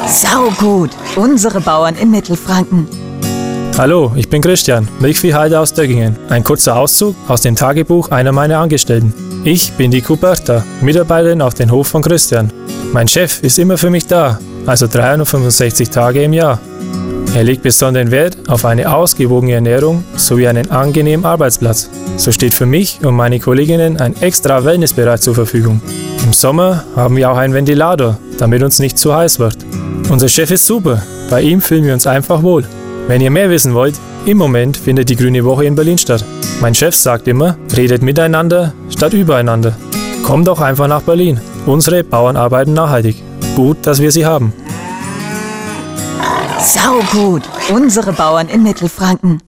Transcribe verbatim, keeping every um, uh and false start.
Saugut, unsere Bauern in Mittelfranken. Hallo, ich bin Christian, Milchviehhalter aus Döggingen. Ein kurzer Auszug aus dem Tagebuch einer meiner Angestellten. Ich bin die Kuh Bertha, Mitarbeiterin auf dem Hof von Christian. Mein Chef ist immer für mich da, also dreihundertfünfundsechzig Tage im Jahr. Er legt besonderen Wert auf eine ausgewogene Ernährung sowie einen angenehmen Arbeitsplatz. So steht für mich und meine Kolleginnen ein extra Wellnessbereich zur Verfügung. Im Sommer haben wir auch einen Ventilator, damit uns nicht zu heiß wird. Unser Chef ist super, bei ihm fühlen wir uns einfach wohl. Wenn ihr mehr wissen wollt, im Moment findet die Grüne Woche in Berlin statt. Mein Chef sagt immer, redet miteinander statt übereinander. Kommt doch einfach nach Berlin. Unsere Bauern arbeiten nachhaltig. Gut, dass wir sie haben. Saugut, unsere Bauern in Mittelfranken.